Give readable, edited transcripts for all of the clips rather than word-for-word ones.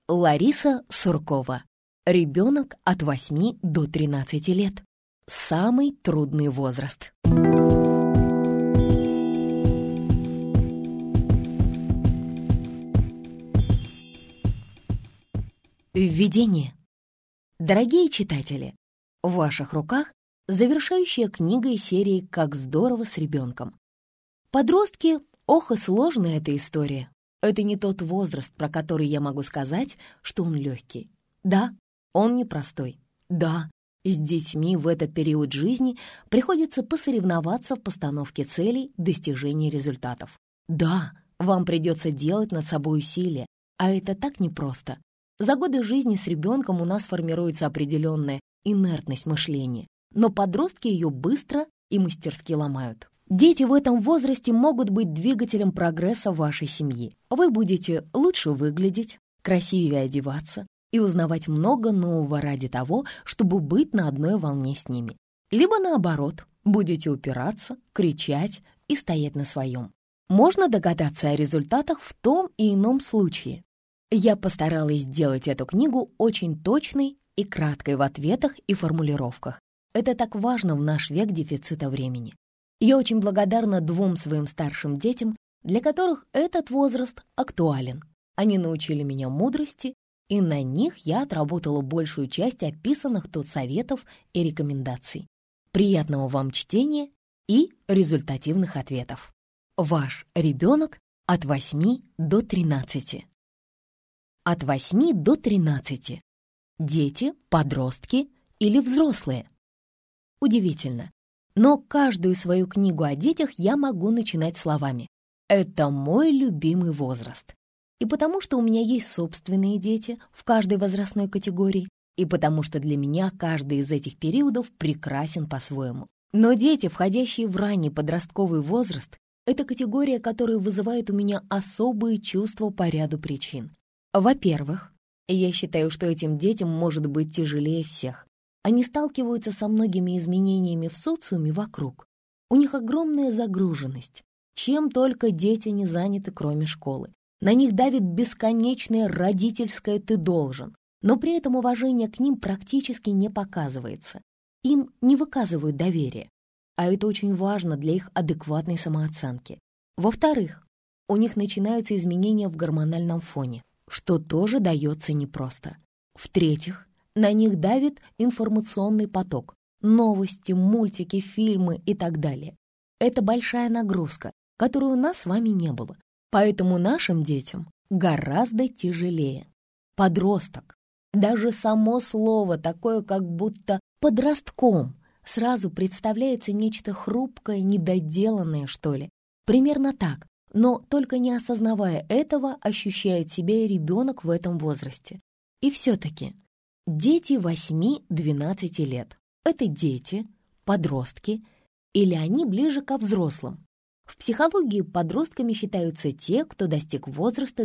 Лариса Суркова. Ребенок от 8 до 13 лет. Самый трудный возраст. Введение. Дорогие читатели, в ваших руках завершающая книга из серии «Как здорово с ребенком». Подростки, ох и сложная эта история. Это не тот возраст, про который я могу сказать, что он легкий. Да, он непростой. Да, с детьми в этот период жизни приходится посоревноваться в постановке целей, достижении результатов. Да, вам придется делать над собой усилия, а это так непросто. За годы жизни с ребенком у нас формируется определенная инертность мышления, но подростки ее быстро и мастерски ломают. Дети в этом возрасте могут быть двигателем прогресса вашей семьи. Вы будете лучше выглядеть, красивее одеваться и узнавать много нового ради того, чтобы быть на одной волне с ними. Либо наоборот, будете упираться, кричать и стоять на своем. Можно догадаться о результатах в том и ином случае. Я постаралась сделать эту книгу очень точной и краткой в ответах и формулировках. Это так важно в наш век дефицита времени. Я очень благодарна двум своим старшим детям, для которых этот возраст актуален. Они научили меня мудрости, и на них я отработала большую часть описанных тут советов и рекомендаций. Приятного вам чтения и результативных ответов. Ваш ребенок от 8 до 13. От 8 до 13. Дети, подростки или взрослые. Удивительно, но каждую свою книгу о детях я могу начинать словами «Это мой любимый возраст». И потому что у меня есть собственные дети в каждой возрастной категории, и потому что для меня каждый из этих периодов прекрасен по-своему. Но дети, входящие в ранний подростковый возраст, это категория, которая вызывает у меня особые чувства по ряду причин. Во-первых, я считаю, что этим детям может быть тяжелее всех. Они сталкиваются со многими изменениями в социуме вокруг. У них огромная загруженность. Чем только дети не заняты, кроме школы. На них давит бесконечное родительское «ты должен», но при этом уважение к ним практически не показывается. Им не выказывают доверия, а это очень важно для их адекватной самооценки. Во-вторых, у них начинаются изменения в гормональном фоне, что тоже дается непросто. В-третьих, на них давит информационный поток, новости, мультики, фильмы и так далее. Это большая нагрузка, которой у нас с вами не было. Поэтому нашим детям гораздо тяжелее. Подросток, даже само слово такое, как будто подростком, сразу представляется нечто хрупкое, недоделанное, что ли. Примерно так, но только не осознавая этого, ощущает себя и ребенок в этом возрасте. И все-таки дети 8-12 лет — это дети, подростки, или они ближе ко взрослым? В психологии подростками считаются те, кто достиг возраста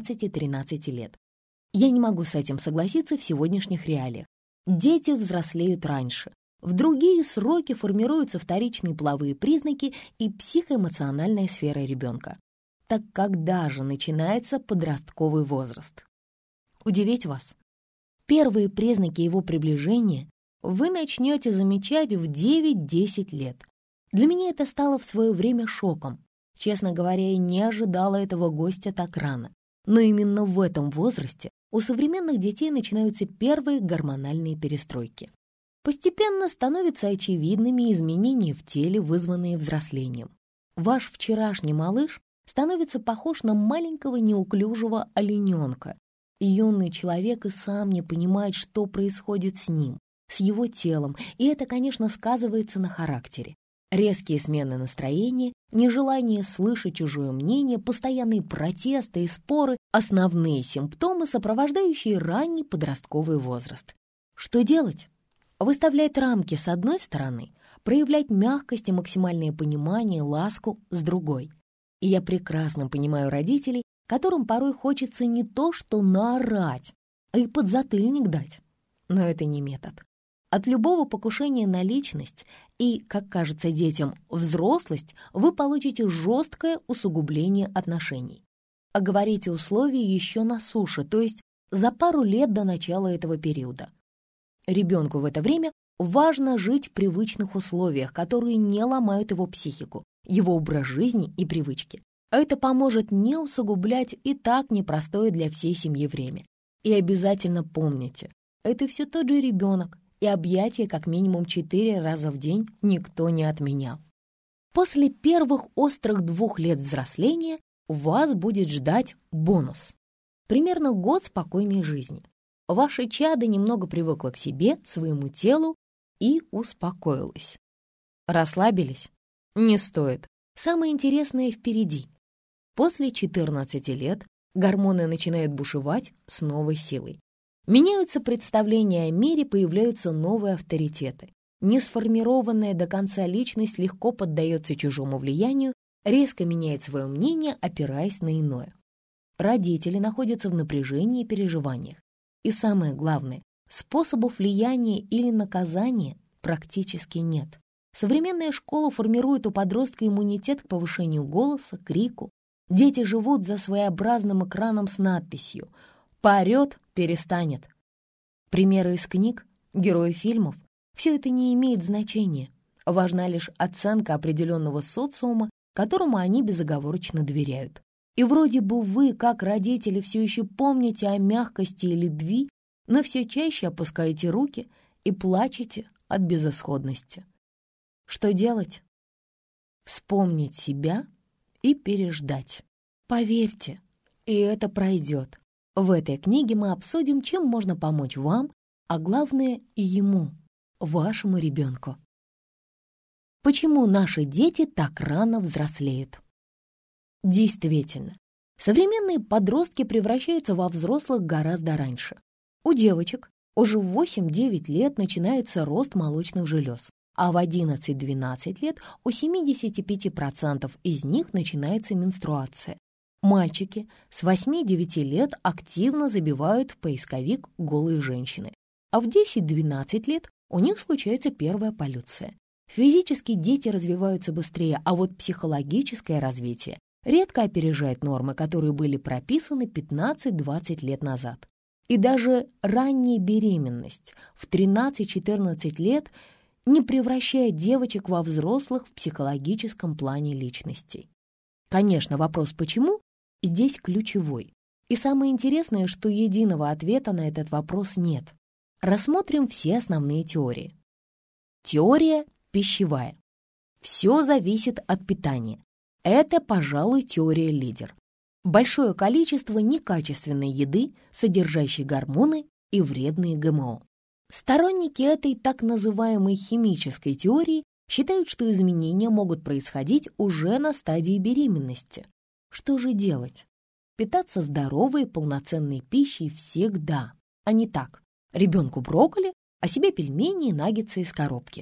12-13 лет. Я не могу с этим согласиться в сегодняшних реалиях. Дети взрослеют раньше. В другие сроки формируются вторичные половые признаки и психоэмоциональная сфера ребенка. Так когда же начинается подростковый возраст? Удивить вас? Первые признаки его приближения вы начнете замечать в 9-10 лет. Для меня это стало в свое время шоком. Честно говоря, я не ожидала этого гостя так рано. Но именно в этом возрасте у современных детей начинаются первые гормональные перестройки. Постепенно становятся очевидными изменения в теле, вызванные взрослением. Ваш вчерашний малыш становится похож на маленького неуклюжего олененка. Юный человек и сам не понимает, что происходит с ним, с его телом, и это, конечно, сказывается на характере. Резкие смены настроения, нежелание слышать чужое мнение, постоянные протесты и споры — основные симптомы, сопровождающие ранний подростковый возраст. Что делать? Выставлять рамки с одной стороны, проявлять мягкость и максимальное понимание, ласку с другой. И я прекрасно понимаю родителей, которым порой хочется не то что наорать, а и подзатыльник дать. Но это не метод. От любого покушения на личность и, как кажется детям, взрослость вы получите жесткое усугубление отношений. Оговорите условия еще на суше, то есть за пару лет до начала этого периода. Ребенку в это время важно жить в привычных условиях, которые не ломают его психику, его образ жизни и привычки. Это поможет не усугублять и так непростое для всей семьи время. И обязательно помните, это все тот же ребенок, и объятия как минимум 4 раза в день никто не отменял. После первых острых 2 лет взросления вас будет ждать бонус. Примерно год спокойной жизни. Ваше чадо немного привыкло к себе, своему телу и успокоилось. Расслабились? Не стоит. Самое интересное впереди. После 14 лет гормоны начинают бушевать с новой силой. Меняются представления о мире, появляются новые авторитеты. Несформированная до конца личность легко поддается чужому влиянию, резко меняет свое мнение, опираясь на иное. Родители находятся в напряжении и переживаниях. И самое главное, способов влияния или наказания практически нет. Современная школа формирует у подростка иммунитет к повышению голоса, крику. Дети живут за своеобразным экраном с надписью «Поорет, перестанет». Примеры из книг, героев фильмов — все это не имеет значения. Важна лишь оценка определенного социума, которому они безоговорочно доверяют. И вроде бы вы, как родители, все еще помните о мягкости и любви, но все чаще опускаете руки и плачете от безысходности. Что делать? Вспомнить себя и переждать. Поверьте, и это пройдет. В этой книге мы обсудим, чем можно помочь вам, а главное и ему, вашему ребенку. Почему наши дети так рано взрослеют? Действительно, современные подростки превращаются во взрослых гораздо раньше. У девочек уже в 8-9 лет начинается рост молочных желез, а в 11-12 лет у 75% из них начинается менструация. Мальчики с 8-9 лет активно забивают в поисковик «голые женщины», а в 10-12 лет у них случается первая полюция. Физически дети развиваются быстрее, а вот психологическое развитие редко опережает нормы, которые были прописаны 15-20 лет назад. И даже ранняя беременность в 13-14 лет не превращает девочек во взрослых в психологическом плане личностей. Конечно, вопрос «почему?» здесь ключевой. И самое интересное, что единого ответа на этот вопрос нет. Рассмотрим все основные теории. Теория пищевая. Все зависит от питания. Это, пожалуй, теория лидер. Большое количество некачественной еды, содержащей гормоны и вредные ГМО. Сторонники этой так называемой химической теории считают, что изменения могут происходить уже на стадии беременности. Что же делать? Питаться здоровой и полноценной пищей всегда, а не так. Ребенку брокколи, а себе пельмени и наггетсы из коробки.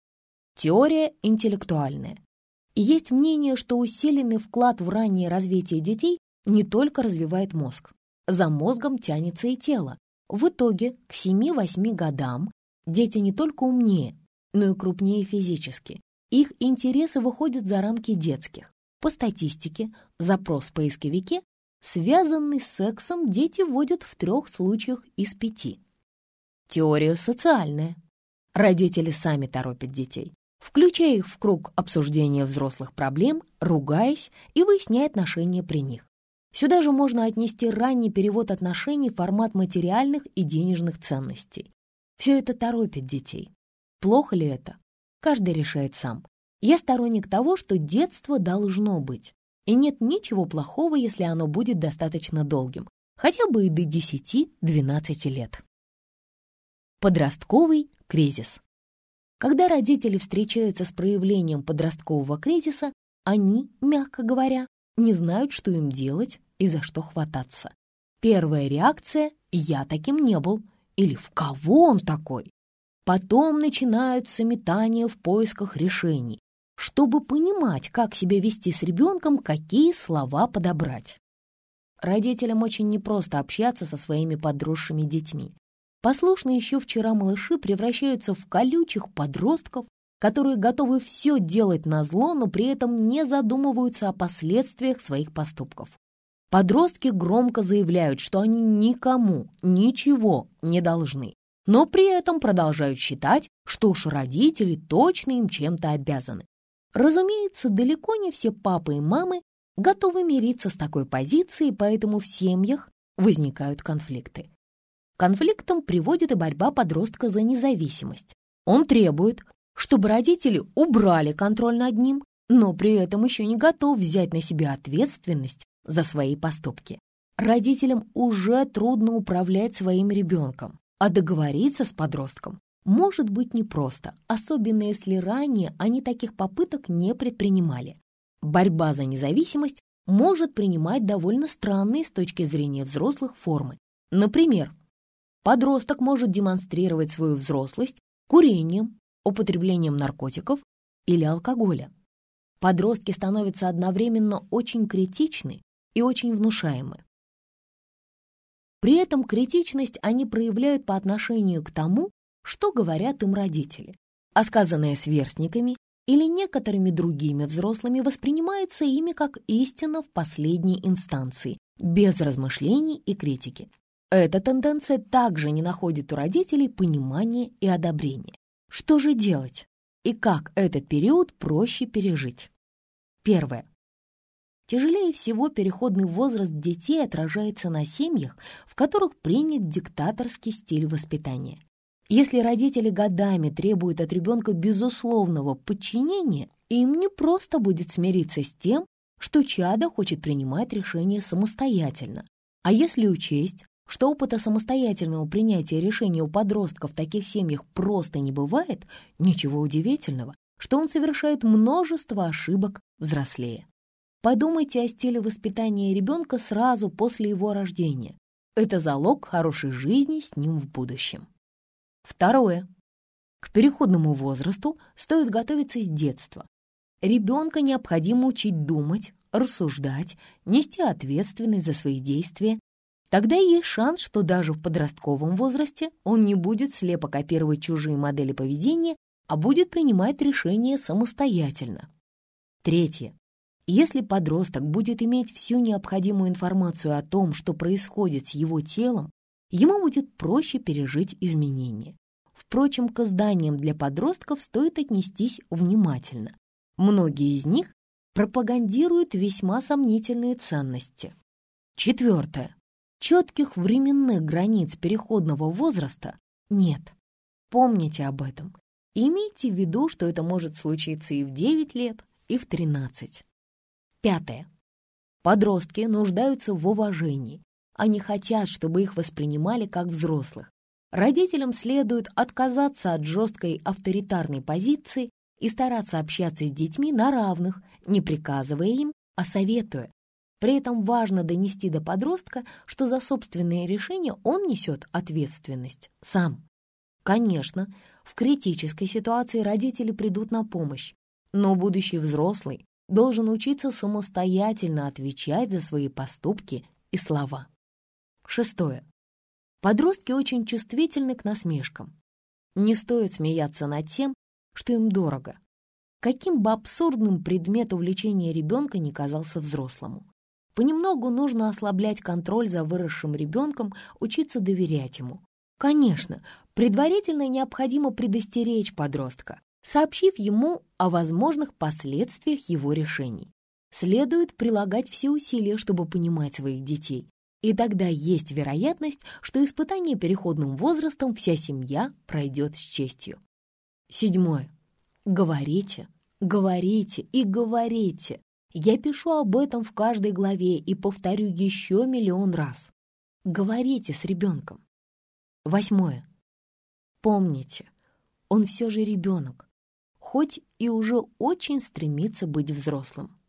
Теория интеллектуальная. И есть мнение, что усиленный вклад в раннее развитие детей не только развивает мозг. За мозгом тянется и тело. В итоге к 7-8 годам дети не только умнее, но и крупнее физически. Их интересы выходят за рамки детских. По статистике, запрос в поисковике, связанный с сексом, дети вводят в 3 случаях из 5. Теория социальная. Родители сами торопят детей, включая их в круг обсуждения взрослых проблем, ругаясь и выясняя отношения при них. Сюда же можно отнести ранний перевод отношений в формат материальных и денежных ценностей. Все это торопит детей. Плохо ли это? Каждый решает сам. Я сторонник того, что детство должно быть. И нет ничего плохого, если оно будет достаточно долгим, хотя бы и до 10-12 лет. Подростковый кризис. Когда родители встречаются с проявлением подросткового кризиса, они, мягко говоря, не знают, что им делать и за что хвататься. Первая реакция «я таким не был» или «в кого он такой?». Потом начинаются метания в поисках решений, чтобы понимать, как себя вести с ребенком, какие слова подобрать. Родителям очень непросто общаться со своими подросшими детьми. Послушные еще вчера малыши превращаются в колючих подростков, которые готовы все делать назло, но при этом не задумываются о последствиях своих поступков. Подростки громко заявляют, что они никому ничего не должны, но при этом продолжают считать, что уж родители точно им чем-то обязаны. Разумеется, далеко не все папы и мамы готовы мириться с такой позицией, поэтому в семьях возникают конфликты. К конфликтам приводит и борьба подростка за независимость. Он требует, чтобы родители убрали контроль над ним, но при этом еще не готов взять на себя ответственность за свои поступки. Родителям уже трудно управлять своим ребенком, а договориться с подростком может быть непросто, особенно если ранее они таких попыток не предпринимали. Борьба за независимость может принимать довольно странные с точки зрения взрослых формы. Например, подросток может демонстрировать свою взрослость курением, употреблением наркотиков или алкоголя. Подростки становятся одновременно очень критичны и очень внушаемы. При этом критичность они проявляют по отношению к тому, что говорят им родители, а сказанное сверстниками или некоторыми другими взрослыми воспринимается ими как истина в последней инстанции, без размышлений и критики. Эта тенденция также не находит у родителей понимания и одобрения. Что же делать? И как этот период проще пережить? Первое. Тяжелее всего переходный возраст детей отражается на семьях, в которых принят диктаторский стиль воспитания. Если родители годами требуют от ребенка безусловного подчинения, им не просто будет смириться с тем, что чадо хочет принимать решения самостоятельно. А если учесть, что опыта самостоятельного принятия решений у подростка в таких семьях просто не бывает, ничего удивительного, что он совершает множество ошибок взрослее. Подумайте о стиле воспитания ребенка сразу после его рождения. Это залог хорошей жизни с ним в будущем. Второе. К переходному возрасту стоит готовиться с детства. Ребенка необходимо учить думать, рассуждать, нести ответственность за свои действия. Тогда есть шанс, что даже в подростковом возрасте он не будет слепо копировать чужие модели поведения, а будет принимать решения самостоятельно. Третье. Если подросток будет иметь всю необходимую информацию о том, что происходит с его телом, ему будет проще пережить изменения. Впрочем, к изданиям для подростков стоит отнестись внимательно. Многие из них пропагандируют весьма сомнительные ценности. Четвертое. Четких временных границ переходного возраста нет. Помните об этом. Имейте в виду, что это может случиться и в 9 лет, и в 13. Пятое. Подростки нуждаются в уважении. Они хотят, чтобы их воспринимали как взрослых. Родителям следует отказаться от жесткой авторитарной позиции и стараться общаться с детьми на равных, не приказывая им, а советуя. При этом важно донести до подростка, что за собственные решения он несет ответственность сам. Конечно, в критической ситуации родители придут на помощь, но будущий взрослый должен учиться самостоятельно отвечать за свои поступки и слова. Шестое. Подростки очень чувствительны к насмешкам. Не стоит смеяться над тем, что им дорого. Каким бы абсурдным предмет увлечения ребенка ни казался взрослому. Понемногу нужно ослаблять контроль за выросшим ребенком, учиться доверять ему. Конечно, предварительно необходимо предостеречь подростка, сообщив ему о возможных последствиях его решений. Следует прилагать все усилия, чтобы понимать своих детей, и тогда есть вероятность, что испытание переходным возрастом вся семья пройдет с честью. Седьмое. Говорите, говорите и говорите. Я пишу об этом в каждой главе и повторю еще миллион раз. Говорите с ребенком. Восьмое. Помните, он все же ребенок, хоть и уже очень стремится быть взрослым.